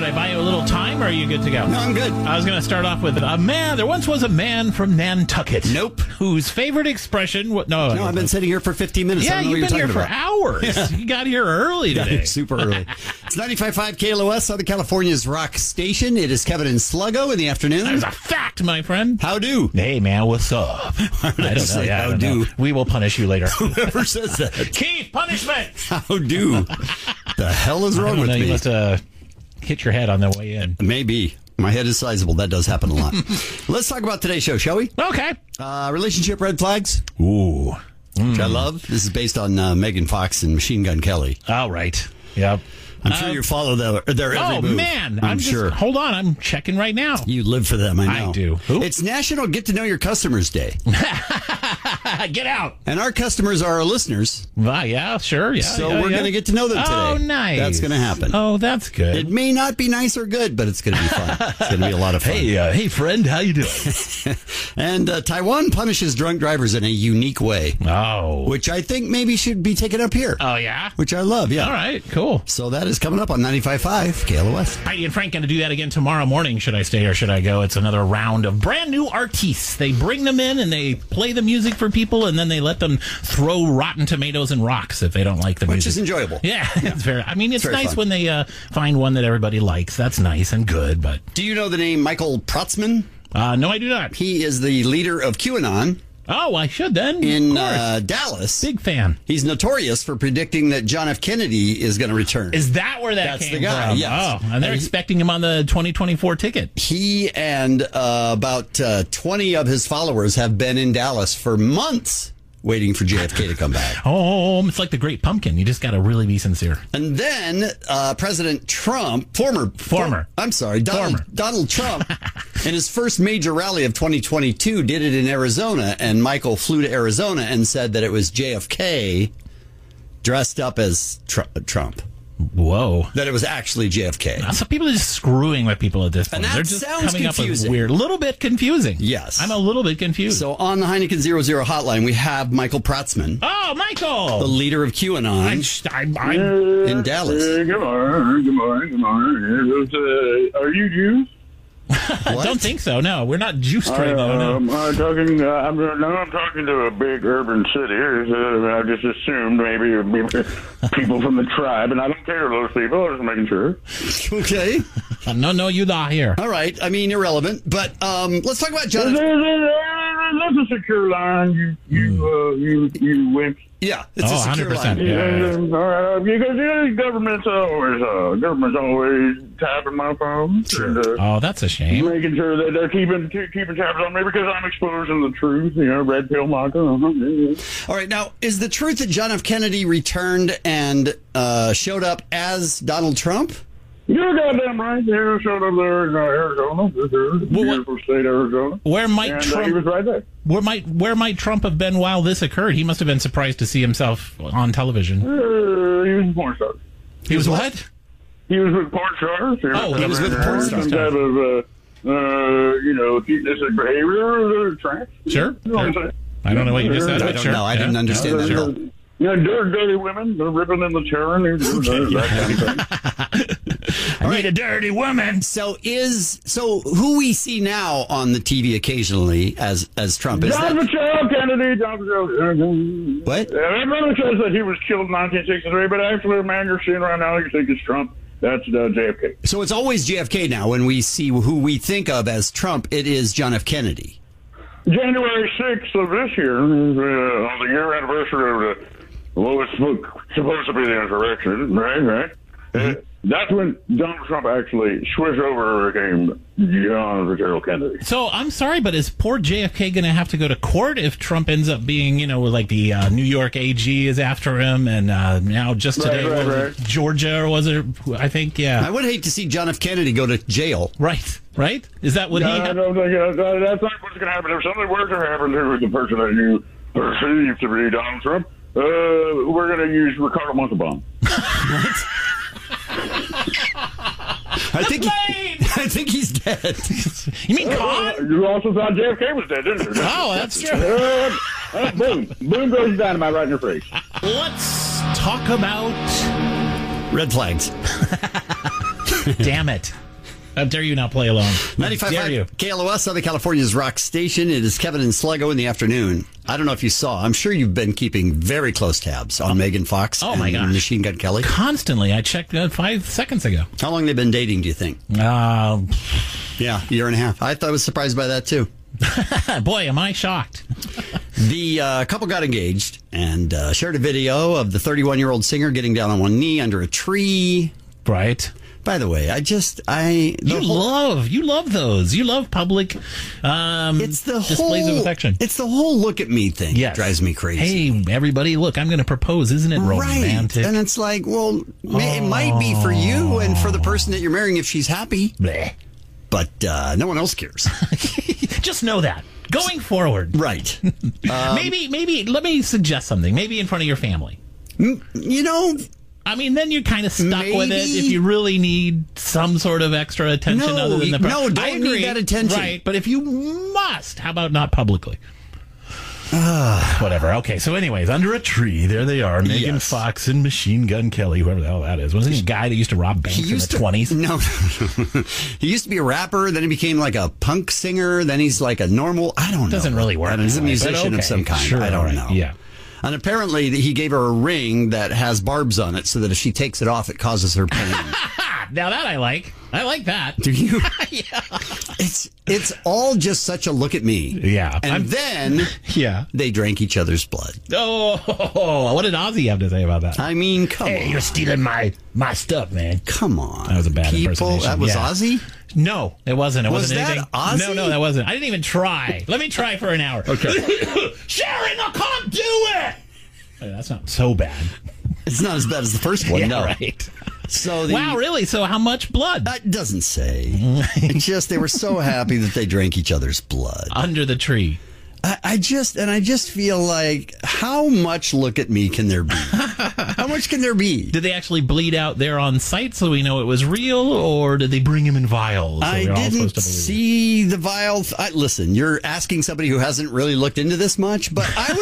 Should I buy you a little time, or are you good to go? No, I'm good. I was going to start off with a man. There once was a man from Nantucket. Nope. Whose favorite expression... No, I've been sitting here for 15 minutes. Yeah, I don't know you've what been you're here for talking about. hours. You got here early today. Super early. It's 95.5 KLOS, Southern California's rock station. It is Kevin and Sluggo in the afternoon. That is a fact, my friend. How do? Hey, man, what's up? I don't know. say Yeah, I how don't know. do? We will punish you later. Whoever says that. Keith, punishment! How do? The hell is wrong with You me? must hit your head on the way in. Maybe. My head is sizable. That does happen a lot. Let's talk about today's show, shall we? Okay. Relationship red flags. Ooh. Which I love. This is based on Megan Fox and Machine Gun Kelly. All right. Yep. I'm sure you follow their every move. Man. I'm sure. Hold on. I'm checking right now. You live for them, I know. I do. Who? It's National Get to Know Your Customers Day. Get out. And our customers are our listeners. Well, yeah, sure. Yeah. So we're going to get to know them today. Oh, nice. That's going to happen. Oh, that's good. It may not be nice or good, but it's going to be fun. It's going to be a lot of fun. Hey, friend, how you doing? And Taiwan punishes drunk drivers in a unique way, Oh. which I think maybe should be taken up here. Oh, yeah? Which I love, yeah. All right, cool. So that is coming up on 95.5 KLOS. Heidi and Frank going to do that again tomorrow morning. Should I stay or should I go? It's another round of brand new artistes. They bring them in and they play the music for people, and then they let them throw rotten tomatoes and rocks if they don't like the music. Which is enjoyable. Yeah, it's very. I mean, it's very nice fun. when they find one that everybody likes. That's nice and good. But Do you know the name Michael Protzman? no, I do not. He is the leader of QAnon Oh, I should then. in Of course. Dallas. Big fan. He's notorious for predicting that John F. Kennedy is going to return. Is that where that That's came the guy, from? yes. Oh, and they're And he- expecting him on the 2024 ticket. He and about 20 of his followers have been in Dallas for months waiting for JFK to come back. Oh, it's like the Great Pumpkin. You just got to really be sincere. And then President Trump, Donald Trump, in his first major rally of 2022, did it in Arizona. And Michael flew to Arizona and said that it was JFK dressed up as Trump. Whoa. That it was actually JFK. Some people are just screwing with people at this point. And that They're just sounds coming up with confusing. weird, a little bit confusing. Yes. I'm a little bit confused. So on the Heineken 00 hotline, we have Michael Protzman, Oh, Michael! the leader of QAnon I'm in Dallas. Good morning. Are you Jews? I don't think so. No, we're not juice trained. No. I'm talking to a big urban city. I just assumed maybe people from the tribe, and I don't care those people. I'm just making sure. Okay. No, you not here. All right. I mean, irrelevant. But let's talk about John. That's a secure line. You wimp. Yeah, it's a secure 100%. line. Yeah. Because the government's always tapping my phone. Sure. And, Oh, that's a shame. making sure that they're keeping tabs on me because I'm exposing the truth. Red pill marker. All right. Now, is the truth that John F. Kennedy returned and showed up as Donald Trump? You're goddamn right. He showed up there in Arizona. Beautiful state, Arizona. Where might And Trump? he was right there. Where might Trump have been while this occurred? He must have been surprised to see himself on television. He was a porn star. He was what? He was with porn stars. Oh, he was with porn stars. Some type of, cuteness and behavior trance. Sure. You know what I'm saying? I don't know what you just said. I but don't sure. know. I didn't understand that at all. Dirty women. They're ripping in the chair and that kind of thing. I need a dirty woman. So who we see now on the TV occasionally as Trump is John that? Fitzgerald Kennedy. John Fitzgerald. What? Everyone says that he was killed in 1963, but actually, the man you're seeing right now, you think it's Trump. That's JFK. So it's always JFK now. When we see who we think of as Trump, it is John F. Kennedy. January 6th of this year, on the year anniversary of what was supposed to be the insurrection, right? Mm-hmm. That's when Donald Trump actually switched over and became John Fitzgerald Kennedy. So I'm sorry, but is poor JFK going to have to go to court if Trump ends up being, like the New York AG is after him, and now just today, Right. Georgia, or was it? I think, yeah. I would hate to see John F. Kennedy go to jail. Right. Is that what I don't think that's not what's going to happen. If something were to happen to the person that you perceive to be Donald Trump, we're going to use Ricardo Montalban. I think he's dead. You mean Khan? You also thought JFK was dead, didn't you? Oh, that's true. Boom goes dynamite right in your face. Let's talk about Red flags. Damn it. How dare you not play alone? 95.5 KLOS, Southern California's rock station. It is Kevin and Sluggo in the afternoon. I don't know if you saw. I'm sure you've been keeping very close tabs on Megan Fox and Machine Gun Kelly. Constantly. I checked 5 seconds ago. How long they been dating, do you think? Yeah, a year and a half. I was surprised by that, too. Boy, am I shocked. The couple got engaged and shared a video of the 31-year-old singer getting down on one knee under a tree. Right. By the way, you love those. You love public displays of affection. It's the whole look at me thing that drives me crazy. Hey, everybody, look, I'm going to propose. Isn't it romantic? And it's like, well, it might be for you and for the person that you're marrying if she's happy. Bleh. But no one else cares. Just know that. Going forward. Right. Maybe, let me suggest something. Maybe in front of your family. I mean, then you're kind of stuck with it if you really need some sort of extra attention other than the don't need that attention. Right, but if you must, how about not publicly? Whatever. Okay, so anyways, under a tree, there they are, Megan Fox and Machine Gun Kelly, whoever the hell that is. Wasn't he a guy that used to rob banks in the 20s? No. He used to be a rapper, then he became like a punk singer, then he's like a normal, I don't know. Doesn't really work. He's a musician of some kind. Sure, I don't know. Yeah. And apparently he gave her a ring that has barbs on it so that if she takes it off, it causes her pain. Now that I like. I like that. Do you? Yeah. It's all just such a look at me. Yeah. And then they drank each other's blood. Oh, what did Ozzy have to say about that? I mean, come on. Hey, you're stealing my stuff, man. Come on. That was a bad impersonation. That was Ozzy? No, it wasn't. It wasn't that anything. Ozzy? No, that wasn't. I didn't even try. Let me try for an hour. Okay. Sharon, I can't do it. That's not so bad. It's not as bad as the first one. No. Right. So wow, really? So how much blood? That doesn't say. It's just they were so happy that they drank each other's blood under the tree. I just feel like, how much look at me can there be? How much can there be? Did they actually bleed out there on site so we know it was real, or did they bring him in vials? So I didn't see the vials. Listen, you're asking somebody who hasn't really looked into this much, but I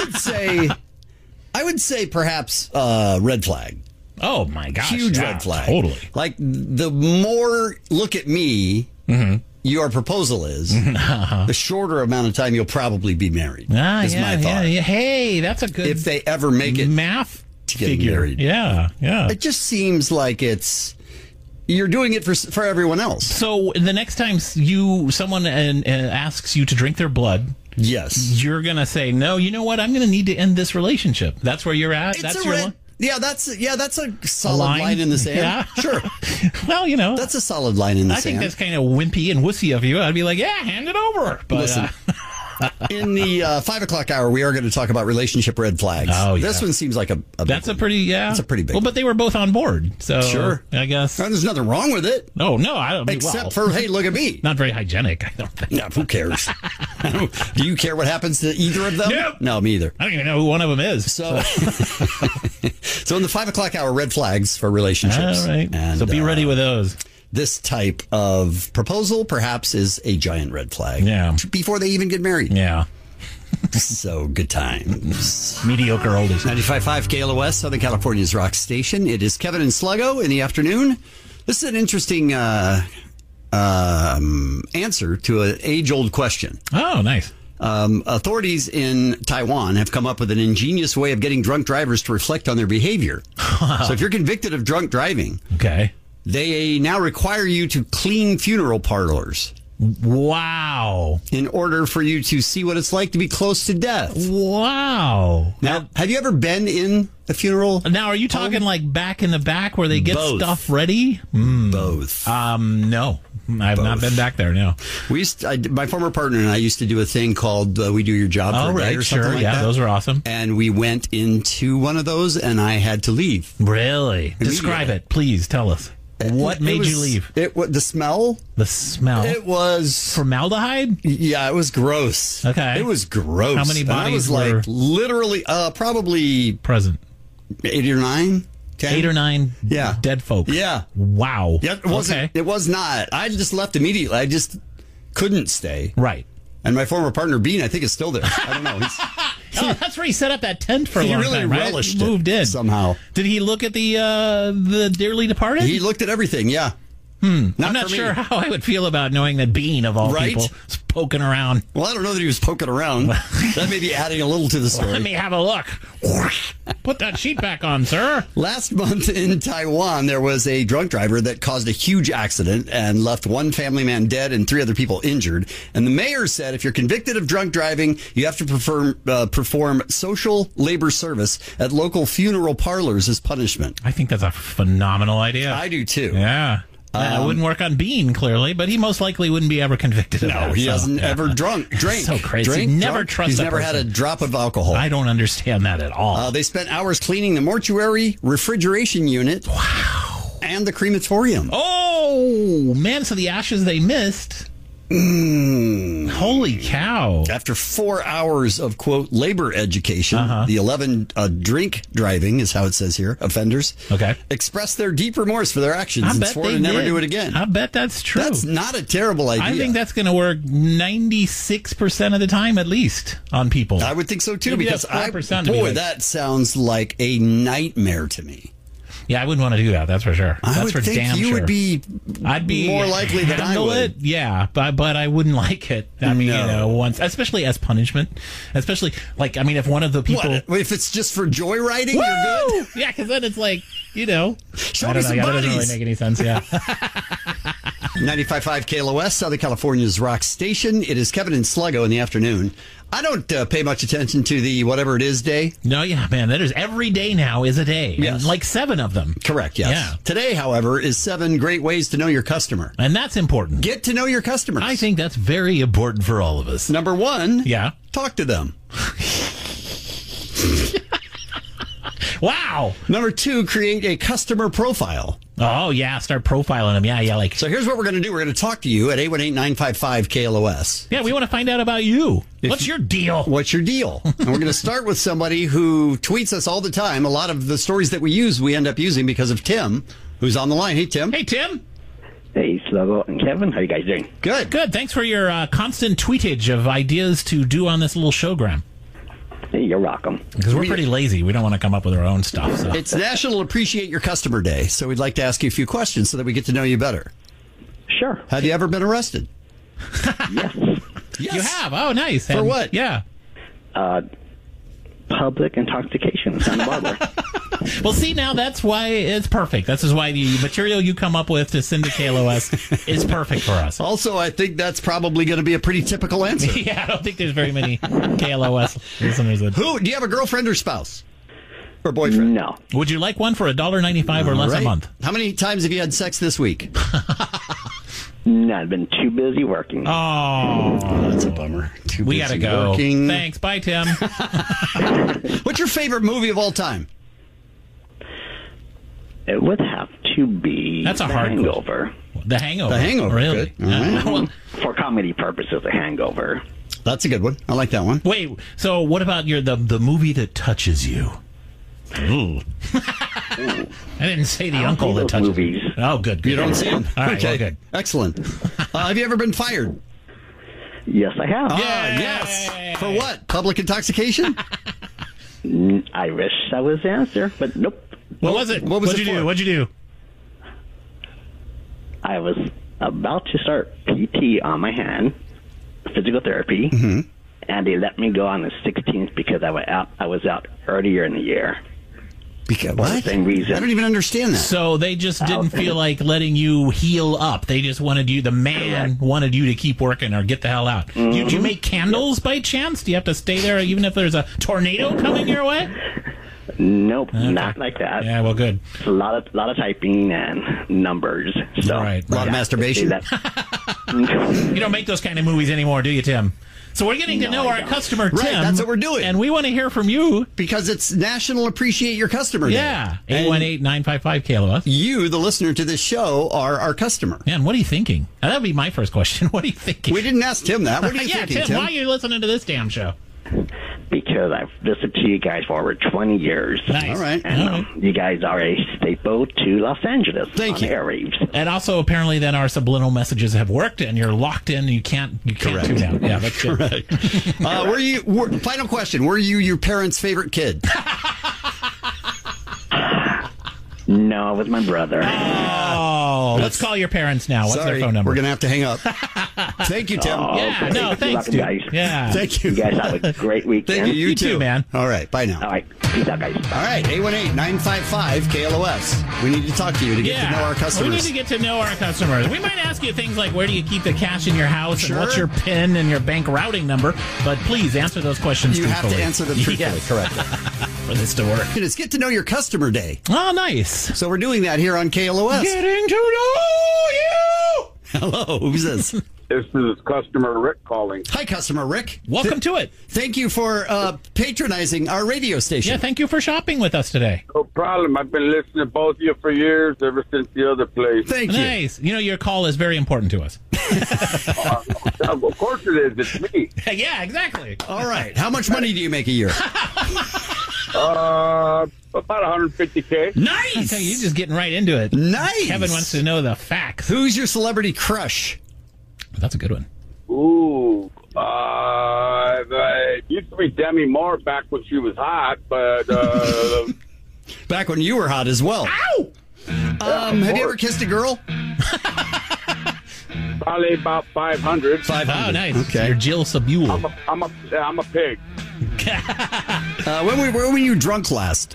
would say perhaps red flag. Oh my gosh. Huge red flag. Totally. Like, the more look at me your proposal is, the shorter amount of time you'll probably be married. Is my thought. Yeah. Hey, that's a good... If they ever make it math to get married. Yeah. It just seems like you're doing it for everyone else. So the next time someone asks you to drink their blood... Yes. You're going to say, no, you know what? I'm going to need to end this relationship. That's where you're at? That's a solid line in the sand. Yeah. Sure. Well, that's a solid line in the sand. I think that's kind of wimpy and wussy of you. I'd be like, yeah, hand it over. But listen, in the 5 o'clock hour, we are going to talk about relationship red flags. Oh, yeah. This one seems like a that's a pretty That's a pretty big one. Well, but they were both on board. So sure. I guess. And there's nothing wrong with it. Oh, no. I don't Except for, hey, look at me. Not very hygienic, I don't think. No, who cares? Do you care what happens to either of them? Nope. No, me either. I don't even know who one of them is. So in the 5 o'clock hour, red flags for relationships. All right. And, so be ready with those. This type of proposal perhaps is a giant red flag. Yeah. Before they even get married. Yeah. So good times. Mediocre oldies. 95.5 KLOS, Southern California's rock station. It is Kevin and Sluggo in the afternoon. This is an interesting answer to an age-old question. Oh, nice. Authorities in Taiwan have come up with an ingenious way of getting drunk drivers to reflect on their behavior. So if you're convicted of drunk driving, they now require you to clean funeral parlors. Wow. In order for you to see what it's like to be close to death. Wow. Now, have you ever been in a funeral? Now, are you talking like back in the back where they get stuff ready? Both. No. I've not been back there, no. My former partner and I used to do a thing called We Do Your Job for a Day or something like that. Those are awesome. And we went into one of those and I had to leave. Really? Describe it, please. Tell us. What made you leave? The smell. The smell. It was formaldehyde. Yeah, it was gross. Okay, it was gross. How many bodies were like literally probably present? 8 or 9. 10? 8 or 9. Yeah, dead folk. Yeah. Wow. Yeah, it wasn't. Okay. It was not. I just left immediately. I just couldn't stay. Right. And my former partner Bean, I think, is still there. I don't know. Oh, that's where he set up that tent for a long time, right? He relished it. Moved in somehow. Did he look at the dearly departed? He looked at everything. Yeah. I'm not sure how I would feel about knowing that Bean, of all people, is poking around. Well, I don't know that he was poking around. That may be adding a little to the story. Let me have a look. Put that sheet back on, sir. Last month in Taiwan, there was a drunk driver that caused a huge accident and left one family man dead and 3 other people injured. And the mayor said if you're convicted of drunk driving, you have to perform social labor service at local funeral parlors as punishment. I think that's a phenomenal idea. I do too. Yeah. It wouldn't work on Bean, clearly, but he most likely wouldn't be ever convicted of that. No, he hasn't ever drank. So crazy. Never trust He's a never person. had a drop of alcohol. I don't understand that at all. They spent hours cleaning the mortuary, refrigeration unit, and the crematorium. Oh, man, so the ashes they missed. Holy cow. After 4 hours of, quote, labor education, the 11 drink driving, is how it says here, offenders, expressed their deep remorse for their actions and swore to never do it again. I bet that's true. That's not a terrible idea. I think that's going to work 96% of the time, at least, on people. I would think so, too, Maybe because, that sounds like a nightmare to me. Yeah, I wouldn't want to do that. That's for sure. I that's would for think damn you sure. would be. I'd be more likely than I would. It, yeah, but I wouldn't like it. I mean, once, especially as punishment. Especially if one of the people, if it's just for joyriding, Woo! you're good. Yeah, because then it's like show I don't me know. some That bodies. doesn't really make any sense. Yeah. 95.5 KLOS, Southern California's rock station. It is Kevin and Sluggo in the afternoon. I don't pay much attention to the whatever it is day. No, yeah, man. That is every day now is a day. Yes. And like 7 of them. Correct, yes. Yeah. Today, however, is 7 great ways to know your customer. And that's important. Get to know your customers. I think that's very important for all of us. Number 1, talk to them. Wow. Number 2, create a customer profile. Oh, yeah. Start profiling them. Yeah. So here's what we're going to do. We're going to talk to you at 818-955-KLOS. Yeah, we want to find out about you. What's your deal? What's your deal? And we're going to start with somebody who tweets us all the time. A lot of the stories that we use, we end up using because of Tim, who's on the line. Hey, Tim. Hey, Tim. Hey, Sluggo and Kevin. How you guys doing? Good. Good. Thanks for your constant tweetage of ideas to do on this little showgram. Hey, you're welcome. Because we're pretty lazy. We don't want to come up with our own stuff. So. It's National Appreciate Your Customer Day, so we'd like to ask you a few questions so that we get to know you better. Sure. Have you ever been arrested? Yes. You have? Oh, nice. For what? Yeah. Public intoxication in Santa Barbara. Well, see, now that's why it's perfect. This is why the material you come up with to send to KLOS is perfect for us. Also, I think that's probably going to be a pretty typical answer. Yeah, I don't think there's very many KLOS listeners that... Do you have a girlfriend or spouse? Or boyfriend? No. Would you like one for $1.95 or less a month? How many times have you had sex this week? No, I've been too busy working. Oh, that's a bummer. We gotta go. Working. Thanks. Bye, Tim. What's your favorite movie of all time? It would have to be That's a The hard Hangover. The Hangover. The Hangover. Really? Good. Right. Well, for comedy purposes, The Hangover. That's a good one. I like that one. Wait, so what about the movie that touches you? Ooh. I didn't say the uncle that touches movies. you. Oh, good. You don't see them? All right, okay. well, good. Excellent. Have you ever been fired? Yes, I have. Yes. For what? Public intoxication? I wish that was the answer, but nope. What was it? What was What'd it you for? do? What'd you do? I was about to start PT on my hand, physical therapy, and they let me go on the 16th because I was out earlier in the year. Because For the what? same reason. I don't even understand that. So they just didn't feel like letting you heal up. They just wanted you, the man wanted you to keep working or get the hell out. Do you make candles by chance? Do you have to stay there even if there's a tornado coming your way? Nope, not like that. Yeah, well, good. It's a lot of typing and numbers. So, Right. A lot of masturbation. You don't make those kind of movies anymore, do you, Tim? So we're getting to know our customer, Tim. Right, that's what we're doing. And we want to hear from you. Because it's National Appreciate Your Customer Day. Yeah. And 818-955-KLOS. you, the listener to this show, are our customer. Man, what are you thinking? That would be my first question. What are you thinking? We didn't ask Tim that. What are you yeah, thinking, Tim, why are you listening to this damn show? because I've listened to you guys for over 20 years. Nice. All right. And you guys are a staple to Los Angeles Thank on you. airwaves. And also, apparently, then our subliminal messages have worked, and you're locked in. You can't tune out. Yeah, that's good. Correct. Final question: were you your parents' favorite kid? No, it was my brother. Oh, let's call your parents now. What's their phone number? We're going to have to hang up. Thank you, Tim. Yeah, no, thanks, dude. Guys. Yeah. Thank you. You guys have a great weekend. Thank you. You too, man. All right. Bye now. All right. Peace out, guys. All right. 818-955-KLOS. We need to talk to you to get to know our customers. We need to get to know our customers. We might ask you things like, where do you keep the cash in your house? Sure. And what's your PIN and your bank routing number? But please answer those questions You truthfully. have to answer them truthfully. Yes. Correctly. For this to work. It's Get to Know Your Customer Day. Oh, nice. So we're doing that here on KLOS. Getting to know you. Hello. Who's this? This is customer Rick calling. Hi, customer Rick. Welcome to it. Thank you for patronizing our radio station. Yeah, thank you for shopping with us today. No problem. I've been listening to both of you for years, ever since the other place. Thank you. Nice. You know, your call is very important to us. Of course it is. It's me. Yeah, exactly. All right. How much money do you make a year? About 150K. Nice. Okay, you're just getting right into it. Nice. Kevin wants to know the facts. Who's your celebrity crush? That's a good one. Ooh. It used to be Demi Moore back when she was hot, but Back when you were hot as well. Ow! Have you ever kissed a girl? probably about 500. 500. Oh, nice. Okay. You're Jill Sabule. I'm a pig. When were you drunk last?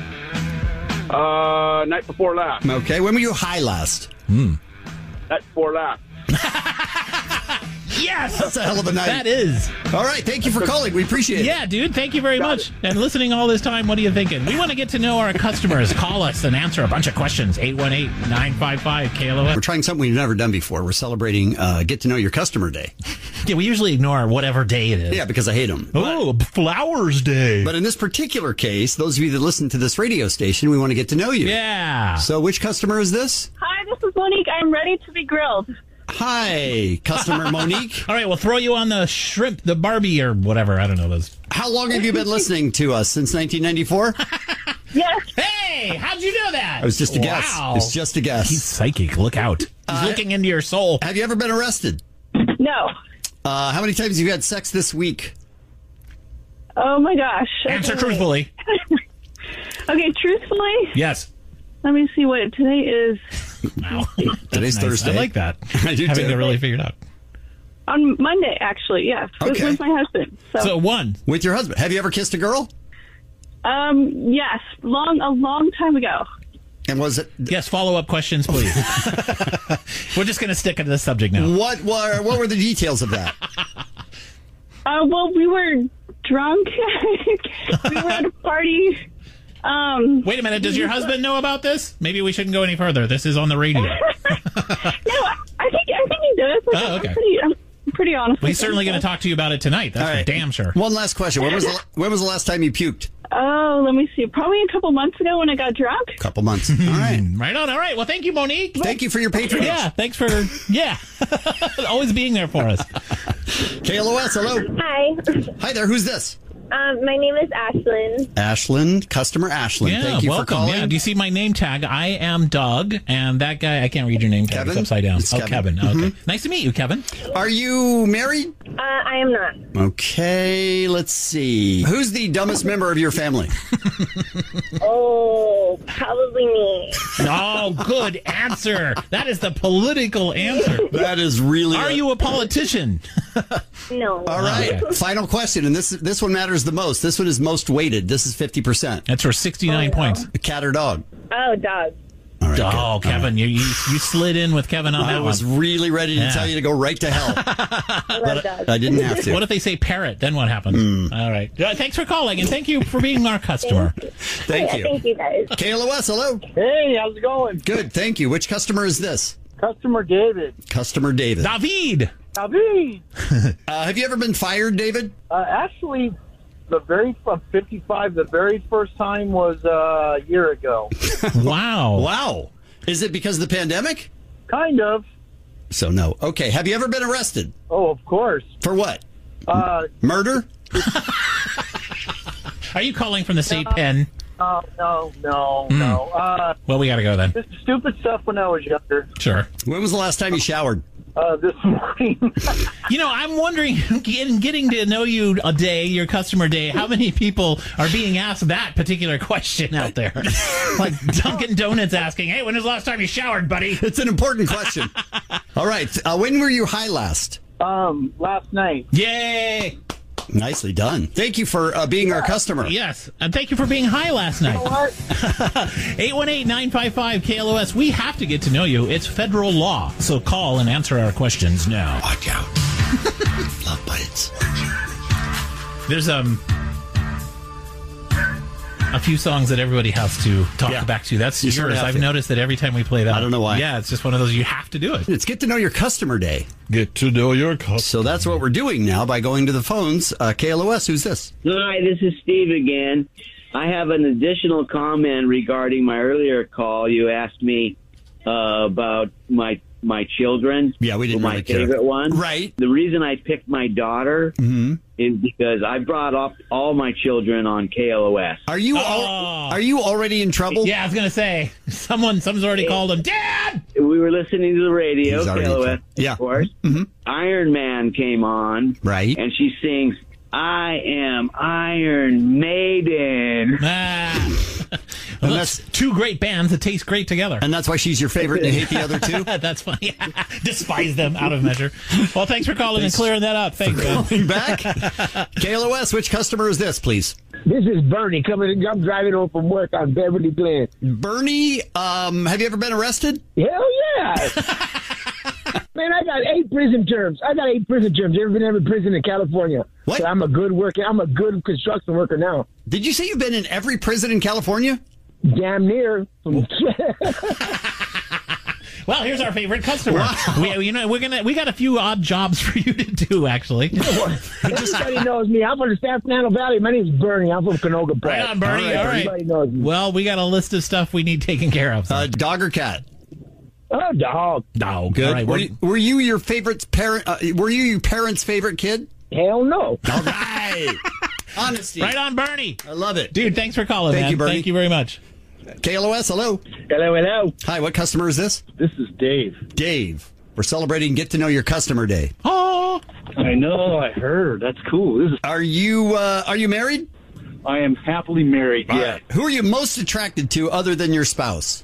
Night before last. Okay. When were you high last? Night before last. Yes! That's a hell of a night. That is. All right. Thank you for calling. We appreciate it. Yeah, dude, thank you very much. And listening all this time, what are you thinking? We want to get to know our customers. Call us and answer a bunch of questions. 818-955-KLOS. We're trying something we've never done before. We're celebrating Get to Know Your Customer Day. Yeah, we usually ignore whatever day it is. Yeah, because I hate them. Oh, Flowers Day. But in this particular case, those of you that listen to this radio station, we want to get to know you. Yeah. So which customer is this? Hi, this is Monique. I'm ready to be grilled. Hi, customer Monique. All right, we'll throw you on the shrimp, the Barbie, or whatever. I don't know those. How long have you been listening to us? Since 1994? Yes. Hey, how'd you know that? It was just a guess. Wow. It's just a guess. He's psychic. Look out. He's looking into your soul. Have you ever been arrested? No. How many times have you had sex this week? Oh, my gosh. Answer truthfully. Okay, truthfully, Yes. let me see what today is. Wow. Today's Nice. Thursday. I like that. I do Having too. to really figure it out. On Monday, actually, yes. Okay. With my husband. So one. With your husband. Have you ever kissed a girl? Yes, a long time ago. And was it... Yes, follow-up questions, please. We're just going to stick to this subject now. What were the details of that? Well, we were drunk. We were at a party. Wait a minute. Does your husband know about this? Maybe we shouldn't go any further. This is on the radio. No, I think he does. Oh, okay. I'm pretty honest. Well, he's certainly going to talk to you about it tonight. That's All right. for damn sure. One last question. When was the last time you puked? Oh, let me see. Probably a couple months ago when I got drunk. Couple months. All right. Right on. All right. Well, thank you, Monique. Thank you for your patronage. Yeah, thanks for, always being there for us. KLOS, hello. Hi. Hi there. Who's this? My name is Ashlyn. Ashlyn, customer Ashlyn. Yeah, Thank you welcome. for calling. Yeah, do you see my name tag? I am Doug, and that guy, I can't read your name tag. Kevin? It's upside down. It's Oh, Kevin. Kevin. Okay. Nice to meet you, Kevin. Are you married? I am not. Okay, let's see. Who's the dumbest member of your family? Oh, probably me. Oh, good answer. That is the political answer. That is really... Are you a politician? No. All right. Okay. Final question, and this one matters the most. This one is most weighted. This is 50%. That's for 69 points. A cat or dog? Oh, dog. All right, Oh, good. Kevin, you slid in with Kevin on I that was one. really ready to tell you to go right to hell. I love dogs. I didn't have to. What if they say parrot? Then what happens? All right. Thanks for calling, and thank you for being our customer. Thank you. Thank you, guys. KLOS, hello. Hey, how's it going? Good, thank you. Which customer is this? Customer David. Customer David. David. David! Have you ever been fired, David? Actually, from 55, the very first time was a year ago. Wow. Wow. Is it because of the pandemic? Kind of. So no. Okay. Have you ever been arrested? Oh, of course. For what? Murder? Are you calling from the state pen? No. Well, we got to go then. Just stupid stuff when I was younger. Sure. When was the last time you showered? this morning. You know, I'm wondering, in getting to know you a day, your customer day, how many people are being asked that particular question out there? Like Dunkin' Donuts asking, hey, when was the last time you showered, buddy? It's an important question. All right. When were you high last? Last night. Yay! Nicely done. Thank you for being our customer. Yes, and thank you for being high last night. 818-955-KLOS. We have to get to know you. It's federal law, so call and answer our questions now. Watch out. Love bites. There's a few songs that everybody has to talk back to. That's yours. Sort of I've noticed that every time we play that. I don't know why. Yeah, it's just one of those, you have to do it. It's Get to Know Your Customer Day. Get to know your customer. So that's what we're doing now by going to the phones. KLOS, who's this? Hi, this is Steve again. I have an additional comment regarding my earlier call. You asked me about my children. Yeah, we didn't my really care. favorite one. Right. The reason I picked my daughter is because I brought up all my children on KLOS. Are you already in trouble? Yeah, I was going to say, someone's already called him. Dad! We were listening to the radio, He's already KLOS, yeah. of course. Mm-hmm. Iron Man came on. Right. And she sings, I am Iron Maiden. Well, that's two great bands that taste great together. And that's why she's your favorite and you hate the other two? That's funny. Despise them out of measure. Well, thanks for calling and clearing that up. Thanks, man. Calling back. KLOS, which customer is this, please? This is Bernie coming. I'm driving home from work on Beverly Glen. Bernie, have you ever been arrested? Hell yeah. Man, I got 8 prison terms. You ever been in prison in California? What? So I'm a good worker. I'm a good construction worker now. Did you say you've been in every prison in California? Damn near. Well, here's our favorite customer. Wow. We got a few odd jobs for you to do, actually. Everybody knows me. I'm from the San Fernando Valley. My name's Bernie. I'm from Canoga Press. Right on, Bernie. All right. Everybody knows me. Well, we got a list of stuff we need taken care of. Dog or cat? Oh, dog. Dog. Good. All right, were you your favorite parent? Were you your parents' favorite kid? Hell no. All right. Honesty. Right on, Bernie. I love it. Dude, thanks for calling, Thank man. you, Bernie. Thank you very much. KLOS, hello. Hello. Hi, what customer is this? This is Dave. Dave. We're celebrating Get to Know Your Customer Day. Oh. I know. I heard. That's cool. Are you married? I am happily married. All Yeah. right. Who are you most attracted to other than your spouse?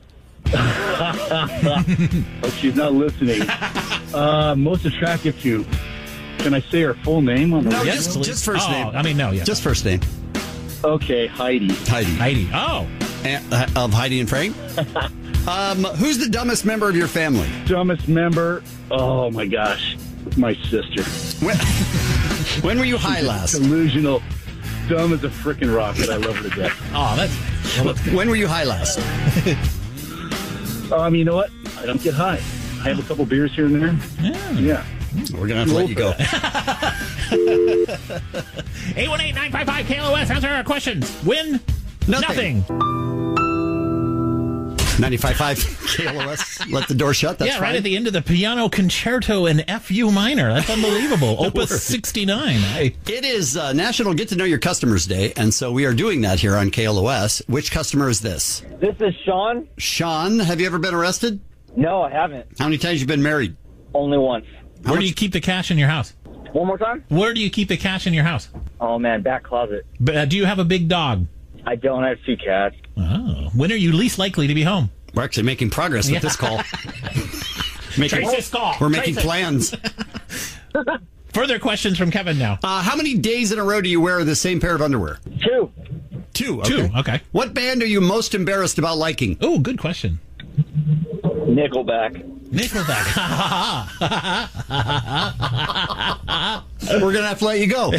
Oh, she's not listening. Most attractive to. Can I say her full name on the No, radio? just first name. I mean, no, yeah. Just first name. Okay, Heidi. Heidi. Oh. Of Heidi and Frank? Who's the dumbest member of your family? Dumbest member? Oh, my gosh. My sister. When were you high last? Delusional. Dumb as a frickin' rocket. I love her to death. Oh, that's When were you high last? You know what? I don't get high. I have a couple beers here and there. Yeah. We're going to have to let you go. 818-955-KLOS. Answer our questions. Win nothing. 95.5 KLOS. Let the door shut. That's right fine. at the end of the piano concerto in F-U minor. That's unbelievable. Opus 69. It is National Get to Know Your Customers Day, and so we are doing that here on KLOS. Which customer is this? This is Sean. Sean, have you ever been arrested? No, I haven't. How many times have you been married? Only once. Where do you keep the cash in your house? One more time? Where do you keep the cash in your house? Oh, man, back closet. Do you have a big dog? I don't. I have 2 cats. Oh. When are you least likely to be home? We're actually making progress with this call. Trace this call. We're making plans. Further questions from Kevin now. How many days in a row do you wear the same pair of underwear? 2. 2, okay. 2, okay. What band are you most embarrassed about liking? Oh, good question. Nickelback. We're going to have to let you go.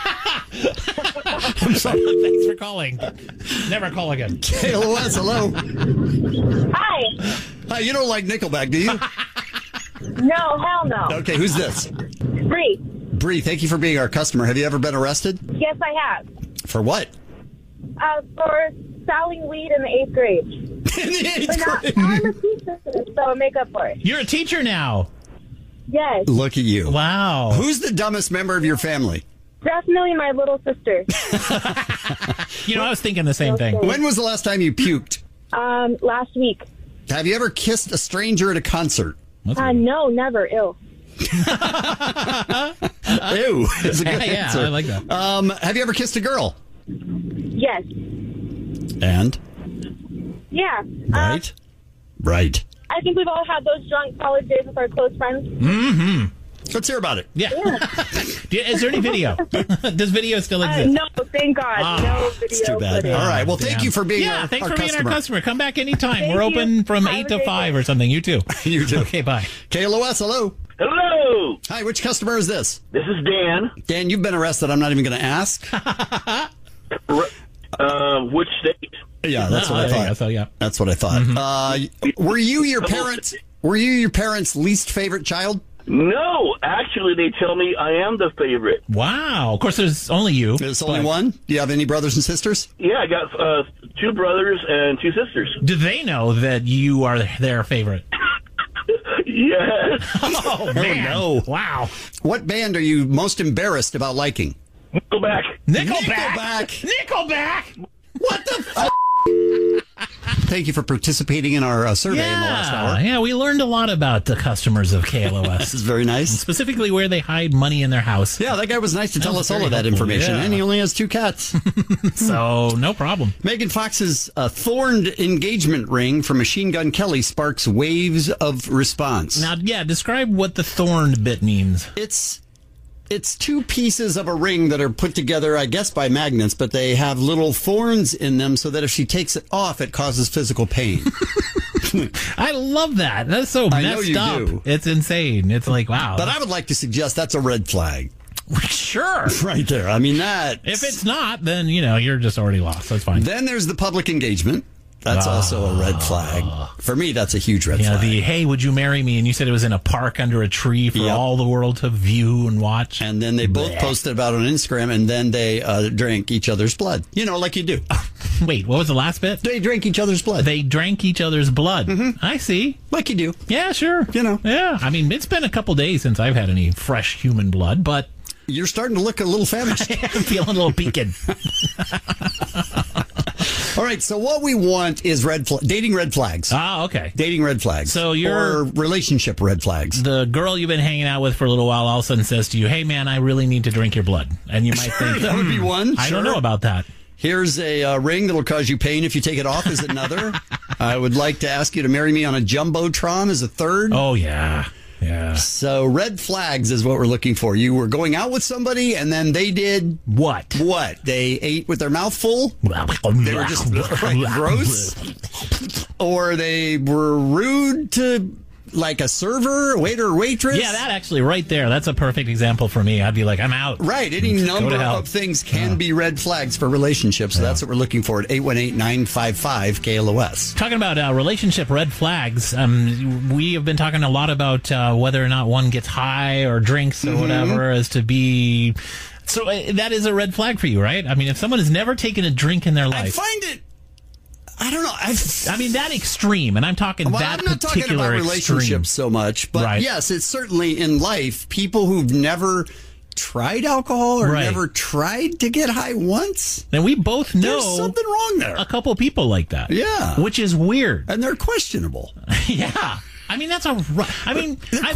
I'm sorry. Thanks for calling. Never call again. KLOS, hello. Hi. Hi, you don't like Nickelback, do you? No, hell no. Okay, who's this? Bree. Bree, thank you for being our customer. Have you ever been arrested? Yes, I have. For what? For selling weed in the 8th grade. In the 8th grade? I'm a teacher, so I make up for it. You're a teacher now. Yes. Look at you. Wow. Who's the dumbest member of your family? Definitely my little sister. I was thinking the same thing. When was the last time you puked? Last week. Have you ever kissed a stranger at a concert? No, never. Ew. Ew. It's a good answer. I like that. Have you ever kissed a girl? Yes. And? Yeah. Right. Right. I think we've all had those drunk college days with our close friends. Mm-hmm. Let's hear about it. Yeah. Is there any video? Does video still exist? No, thank God. No video. It's too bad. footage. All right. Well, thank you for being thanks our for being customer. our customer. Come back anytime. Thank We're you. open from Have 8 a to great 5 day. or something. You too. You too. Okay, bye. KLOS, hello. Hello. Hi, which customer is this? This is Dan. Dan, you've been arrested. I'm not even going to ask. Which state? Yeah, that's what I thought. So, yeah. That's what I thought. Were you your parents' least favorite child? No, actually, they tell me I am the favorite. Wow. Of course, there's only you. There's only one? Do you have any brothers and sisters? Yeah, I got 2 brothers and 2 sisters. Do they know that you are their favorite? Yes. Oh, man. no. Wow. What band are you most embarrassed about liking? Nickelback. Nickelback. What the f***? Thank you for participating in our survey in the last hour. Yeah, we learned a lot about the customers of KLOS. This is very nice. Specifically where they hide money in their house. Yeah, that guy was nice to tell was us all very of that helpful, information, yeah. and he only has 2 cats. So, no problem. Megan Fox's thorned engagement ring from Machine Gun Kelly sparks waves of response. Now, describe what the thorned bit means. It's 2 pieces of a ring that are put together, I guess, by magnets, but they have little thorns in them so that if she takes it off, it causes physical pain. I love that. That's so I know messed you up. do. It's insane. It's like, wow. But I would like to suggest that's a red flag. Sure. Right there. I mean, that. If it's not, then, you're just already lost. That's fine. Then there's the public engagement. That's also a red flag. For me, that's a huge red flag. Hey, would you marry me? And you said it was in a park under a tree for all the world to view and watch. And then they both posted about it on Instagram, and then they drank each other's blood. Like you do. Wait, what was the last bit? They drank each other's blood. They drank each other's blood. Mm-hmm. I see. Like you do. Yeah, sure. Yeah. I mean, it's been a couple days since I've had any fresh human blood, but... You're starting to look a little famished. I'm feeling a little peaked. All right, so what we want is dating red flags. Ah, okay. Dating red flags. So or relationship red flags. The girl you've been hanging out with for a little while all of a sudden says to you, hey, man, I really need to drink your blood. And you might think, that would be one. I don't know about that. Here's a ring that'll cause you pain if you take it off is another. I would like to ask you to marry me on a Jumbotron as a third. Oh, yeah. Yeah. So red flags is what we're looking for. You were going out with somebody and then they did what? What? They ate with their mouth full? They were just gross? Or they were rude to like a server, waiter, or waitress? Yeah, that actually right there. That's a perfect example for me. I'd be like, I'm out. Right. Any number of things can be red flags for relationships. So that's what we're looking for at 818-955-KLOS. Talking about relationship red flags, we have been talking a lot about whether or not one gets high or drinks or whatever as to be... So that is a red flag for you, right? I mean, if someone has never taken a drink in their life... I find it... I don't know. I mean, that extreme, and I'm talking well, that I'm not particular talking about extreme. relationships so much, but yes, it's certainly in life, people who've never tried alcohol or never tried to get high once. And we both know there's something wrong there. A couple people like that. Yeah. Which is weird. And they're questionable. Yeah. I mean, that's maybe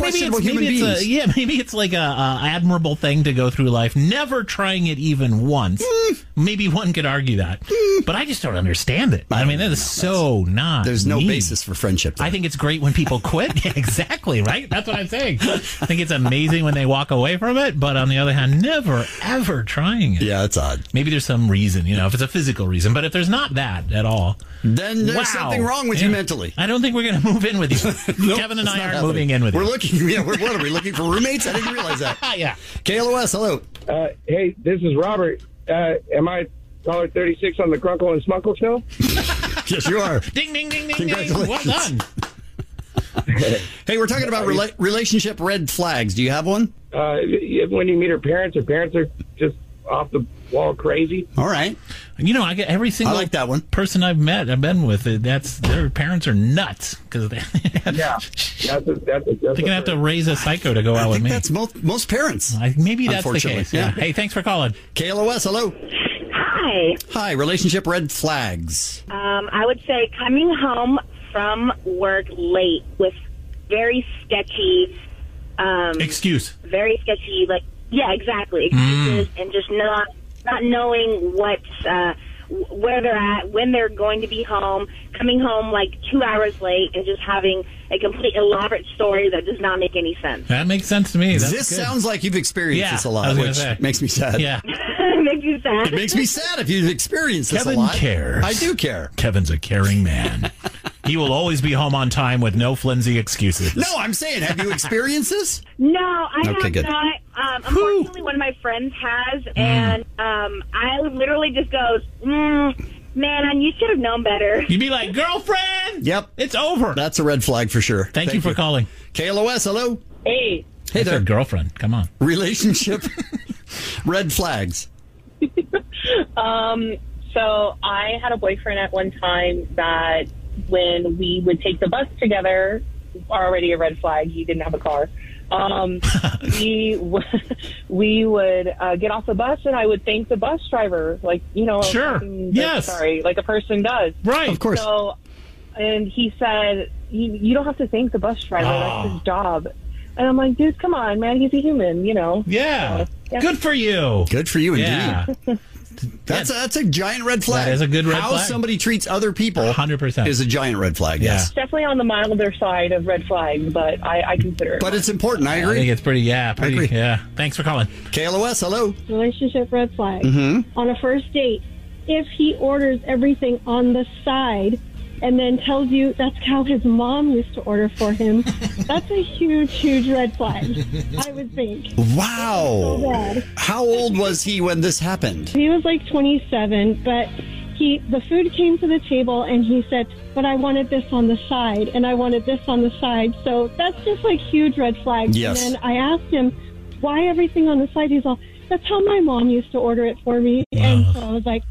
it's like a admirable thing to go through life, never trying it even once. Maybe one could argue that, but I just don't understand it. I mean, that is so not. There's no basis for friendship there. I think it's great when people quit. Yeah, exactly, right? That's what I'm saying. I think it's amazing when they walk away from it, but on the other hand, never ever trying it. Yeah, it's odd. Maybe there's some reason, if it's a physical reason, but if there's not that at all, then there's something wrong with you mentally. I don't think we're going to move in with you. Nope, Kevin and I aren't moving in with you. We're looking. Yeah, what are we looking for? Roommates? I didn't realize that. Yeah. KLOS, hello. Hey, this is Robert. Am I caller 36 on the Grunkle and Smunkle show? Yes, you are. Ding, ding, ding, ding, Congratulations. Well done. Hey, we're talking about relationship red flags. Do you have one? When you meet her parents are just off the wall crazy. All right. I get every single like that one. person I've been with. Their parents are nuts because they're gonna have to raise a psycho to go out with me. That's most parents. Maybe that's the case. Yeah. Hey, thanks for calling. KLOS, hello. Hi. Relationship red flags. I would say coming home from work late with very sketchy. Excuse. Very sketchy, like, yeah, exactly. Excuses, and just not knowing where they're at, when they're going to be home, coming home like 2 hours late, and just having a complete elaborate story that does not make any sense. That makes sense to me. This sounds like you've experienced this a lot, which makes me sad. Yeah. It makes you sad. It makes me sad if you've experienced this Kevin a lot. cares. I do care. Kevin's a caring man. He will always be home on time with no flimsy excuses. No, I'm saying, have you experienced this? No, I Okay, have good. not. Unfortunately, one of my friends has, and I literally just goes, man, you should have known better. You'd be like, girlfriend! Yep. It's over. That's a red flag for sure. Thank you for calling. KLOS, hello. Hey. Hey I there. said girlfriend. Come on. Relationship red flags. So I had a boyfriend at one time that when we would take the bus together, already a red flag, he didn't have a car. We would get off the bus and I would thank the bus driver, like, Sure. Yes. Sorry, like a person does. Right. Of course. So, and he said, you don't have to thank the bus driver. That's his job. And I'm like, dude, come on, man. He's a human, Yeah. So, yeah. Good for you. Good for you, indeed. Yeah. That's a giant red flag. That is a good red How flag. somebody treats other people 100%. is a giant red flag, yes. Definitely on the milder side of red flags, but I consider it. But it's important, I I agree. think it's pretty, agree. yeah. Thanks for calling. KLOS, hello. Relationship red flag. Mm-hmm. On a first date, if he orders everything on the side and then tells you that's how his mom used to order for him, that's a huge, huge red flag, I would think. Wow. So bad. How old was he when this happened? He was like 27, but the food came to the table and he said, but I wanted this on the side and I wanted this on the side. So that's just like huge red flags. Yes. And then I asked him, why everything on the side? He's all, that's how my mom used to order it for me. And so I was like,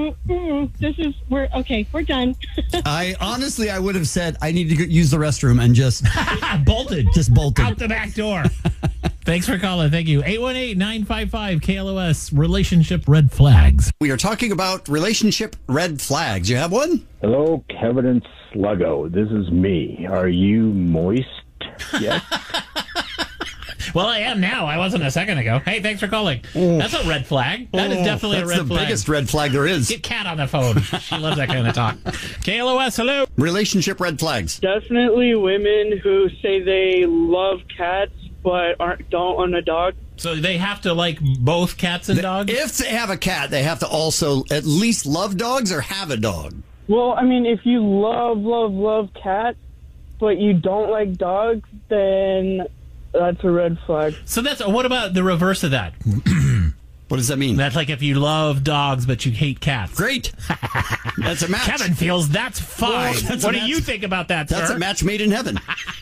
we're done. I would have said, I need to use the restroom and just bolted. Just bolted. Out the back door. Thanks for calling. Thank you. 818-955-KLOS. Relationship red flags. We are talking about relationship red flags. You have one? Hello, Kevin and Sluggo. This is me. Are you moist yet? Well, I am now. I wasn't a second ago. Hey, thanks for calling. That's a red flag. That is definitely a red flag. That's the biggest red flag there is. Get Kat on the phone. She loves that kind of talk. KLOS, hello. Relationship red flags. Definitely women who say they love cats but don't own a dog. So they have to like both cats and dogs? If they have a cat, they have to also at least love dogs or have a dog. Well, I mean, if you love cats, but you don't like dogs, then that's a red flag. So what about the reverse of that? What does that mean? That's like if you love dogs but you hate cats. Great. That's a match. Kevin feels that's fine. Well, what do you think about that, That's sir? a match made in heaven.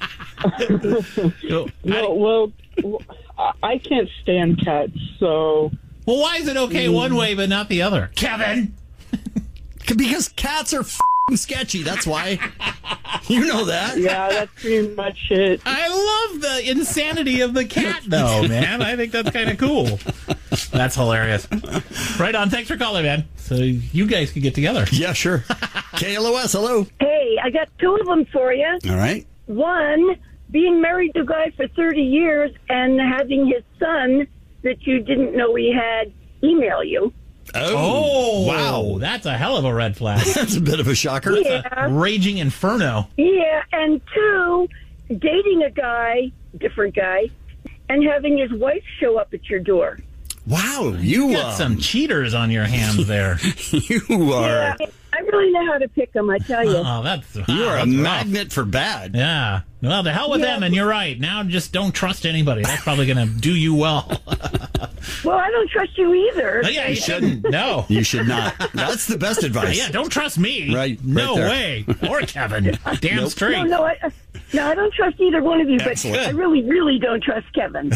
Well, I can't stand cats, so... Well, why is it okay one way but not the other? Kevin! Because cats are f***ing sketchy, that's why. You know that. Yeah, that's pretty much it. I love the insanity of the cat, though, man. I think that's kind of cool. That's hilarious. Right on. Thanks for calling, man. So you guys could get together. Yeah, sure. KLOS, hello. Hey, I got two of them for you. All right. One, being married to a guy for 30 years and having his son that you didn't know he had email you. Oh, wow. That's a hell of a red flag. That's a bit of a shocker. Yeah. That's a raging inferno. Yeah, and two, dating a guy, different guy, and having his wife show up at your door. Wow, you got some cheaters on your hands there. You are. Yeah, I really know how to pick them, I tell you. Oh, that's You are a that's magnet rough. for bad. Yeah. Well, the hell with them, and you're right. Now just don't trust anybody. That's probably going to do you well. Well, I don't trust you either. Yeah, you shouldn't. No. You should not. That's the best advice. Yeah, don't trust me. Right No there. way. Or Kevin. Damn Nope. straight. No, I don't trust either one of you, Excellent. but I really, really don't trust Kevin.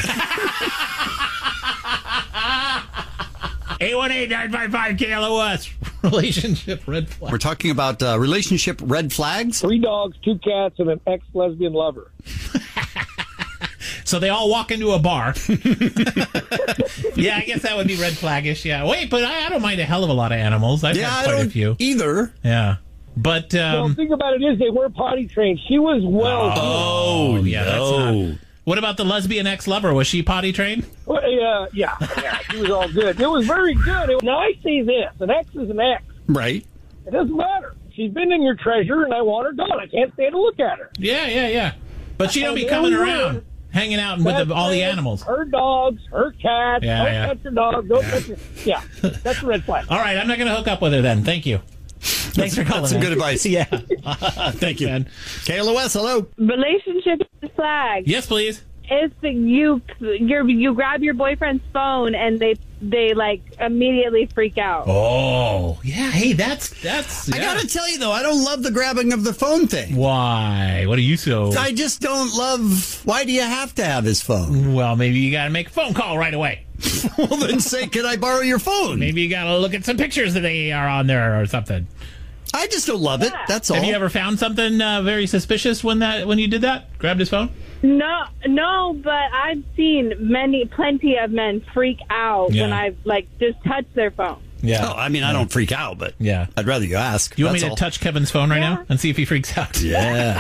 818-955-KLOS. Relationship red flag. We're talking about relationship red flags. 3 dogs, 2 cats, and an ex-lesbian lover. So they all walk into a bar. Yeah, I guess that would be red flaggish. Yeah. Wait, but I don't mind a hell of a lot of animals. I've Yeah, had I quite a don't few. either. Yeah. But the thing about it is they were potty trained. She was well. Oh, yeah. That's not... What about the lesbian ex-lover? Was she potty trained? Well, yeah. She was all good. It was very good. Now, I say this. An ex is an ex. Right. It doesn't matter. She's been in your treasure, and I want her gone. I can't stand to look at her. Yeah. But she don't be coming around, hanging out with all the animals. Her dogs, her cats. Don't touch her dog. Don't touch her. Yeah, that's a red flag. All right, I'm not going to hook up with her then. Thank you. Thanks for calling. That's some good advice. Yeah. Thank you. Man. KLOS, hello. Relationship flag. Yes, please. It's you grab your boyfriend's phone and they like immediately freak out. Oh, yeah. Hey, that's. Yeah. I gotta tell you though, I don't love the grabbing of the phone thing. Why? What are you so? I just don't love. Why do you have to have his phone? Well, maybe you gotta make a phone call right away. Well, then say, can I borrow your phone? Maybe you gotta look at some pictures that they are on there or something. I just don't love it. That's all. Have you ever found something very suspicious when you did that? Grabbed his phone? No, but I've seen plenty of men freak out when I've just touched their phone. Yeah. Oh, I mean, I don't freak out, but I'd rather you ask. You want me to touch Kevin's phone right now and see if he freaks out? Yeah.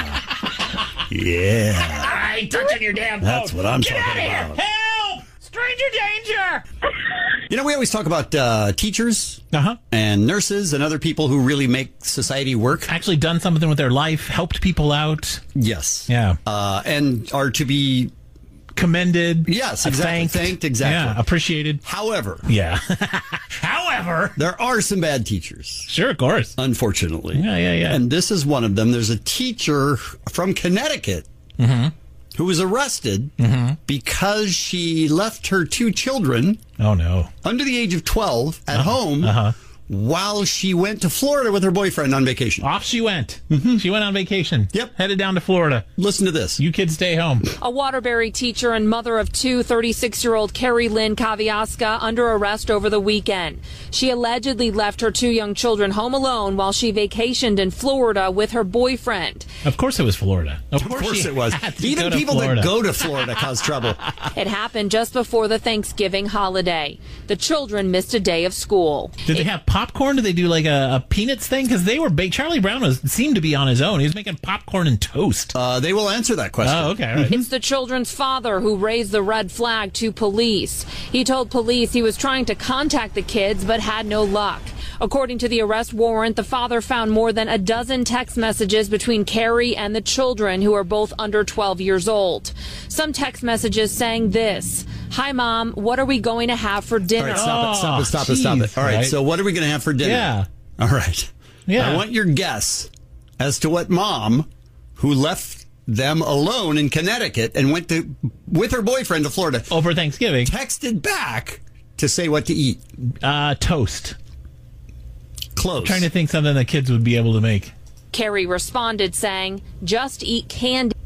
Yeah. I ain't touching your damn phone. That's what I'm talking about. Get out of here. Help! Stranger danger! You know, we always talk about teachers and nurses and other people who really make society work. Actually done something with their life, helped people out. Yes. Yeah. And are to be commended. Yes, exactly. Thanked, exactly. Yeah, appreciated. However. Yeah. However. There are some bad teachers. Sure, of course. Unfortunately. Yeah. And this is one of them. There's a teacher from Connecticut who was arrested because she left her 2 children under the age of 12 at home while she went to Florida with her boyfriend on vacation. Off she went. She went on vacation. Yep. Headed down to Florida. Listen to this. You kids stay home. A Waterbury teacher and mother of 2, 36-year-old Carrie Lynn Kaviaska under arrest over the weekend. She allegedly left her 2 young children home alone while she vacationed in Florida with her boyfriend. Of course it was Florida. Of course it was. Even people that go to Florida cause trouble. It happened just before the Thanksgiving holiday. The children missed a day of school. Did they have popcorn? Did they do like a Peanuts thing? Because they were Charlie Brown seemed to be on his own. He was making popcorn and toast. They will answer that question. Oh, okay. All right. It's the children's father who raised the red flag to police. He told police he was trying to contact the kids but had no luck. According to the arrest warrant, the father found more than a dozen text messages between Carrie and the children, who are both under 12 years old. Some text messages saying this: "Hi, Mom, what are we going to have for dinner?" All right, stop it. All right, so what are we going to have for dinner? Yeah. All right. Yeah. I want your guess as to what Mom, who left them alone in Connecticut and went with her boyfriend to Florida over Thanksgiving, texted back to say what to eat. Toast. Close. I'm trying to think something the kids would be able to make. Carrie responded saying, "Just eat candy."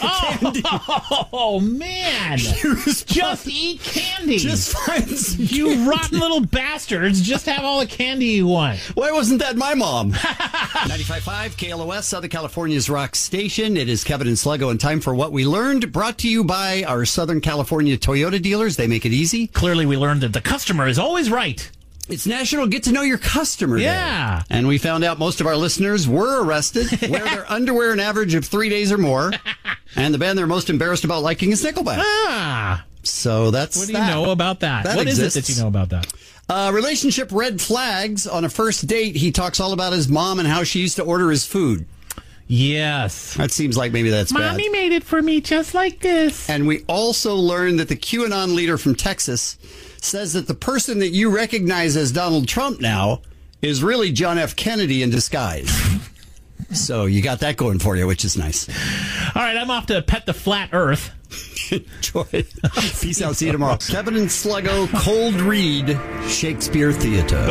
Oh man! Just eat candy. Just find some you candy. Rotten little bastards. Just have all the candy you want. Why wasn't that my mom? 95.5 KLOS, Southern California's rock station. It is Kevin and Sluggo, and time for What We Learned, brought to you by our Southern California Toyota dealers. They make it easy. Clearly we learned that the customer is always right. It's National Get to Know Your Customer Day. Yeah. And we found out most of our listeners were arrested, wear their underwear an average of 3 days or more, and the band they're most embarrassed about liking is Nickelback. Ah. So that's What do you know about that? What exists. is it that you know about that? Relationship red flags. On a first date, he talks all about his mom and how she used to order his food. Yes. That seems like maybe that's bad. Mommy made it for me just like this. And we also learned that the QAnon leader from Texas says that the person that you recognize as Donald Trump now is really John F. Kennedy in disguise. So you got that going for you, which is nice. All right, I'm off to pet the flat earth. Enjoy. Peace out. See you tomorrow. Kevin and Sluggo, Cold Read, Shakespeare Theater.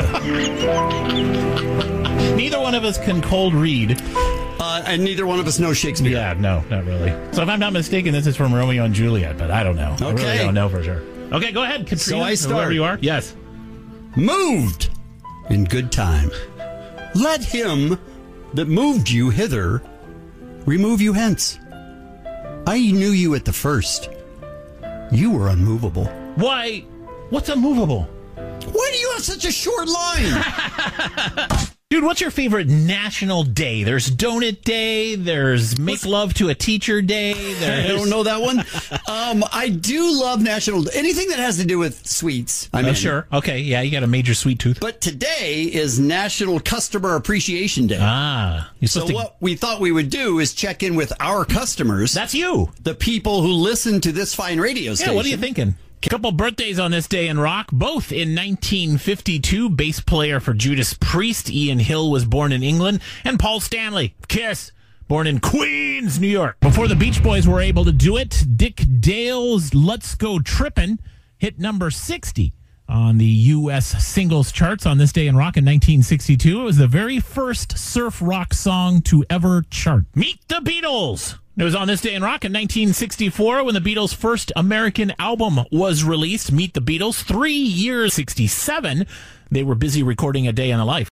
Neither one of us can cold read. And neither one of us knows Shakespeare. Yeah, no, not really. So if I'm not mistaken, this is from Romeo and Juliet, but I don't know. Okay. I really don't know for sure. Okay, go ahead, Katrina. So I start. Wherever you are. Yes. Moved in good time. Let him that moved you hither remove you hence. I knew you at the first. You were unmovable. Why? What's unmovable? Why do you have such a short line? Dude, what's your favorite national day? There's Donut Day. There's Make Love to a Teacher Day. I don't know that one. I do love anything that has to do with sweets. Sure. Okay. Yeah, you got a major sweet tooth. But today is National Customer Appreciation Day. So what we thought we would do is check in with our customers. That's you. The people who listen to this fine radio station. Yeah, what are you thinking? A couple birthdays on this day in rock, both in 1952. Bass player for Judas Priest, Ian Hill, was born in England, and Paul Stanley, Kiss, born in Queens, New York. Before the Beach Boys were able to do it, Dick Dale's Let's Go Trippin' hit number 60 on the U.S. singles charts on this day in rock in 1962. It was the very first surf rock song to ever chart. Meet the Beatles! It was on this day in rock in 1964 when the Beatles' first American album was released, Meet the Beatles. 3 years, 67, they were busy recording A Day in the Life.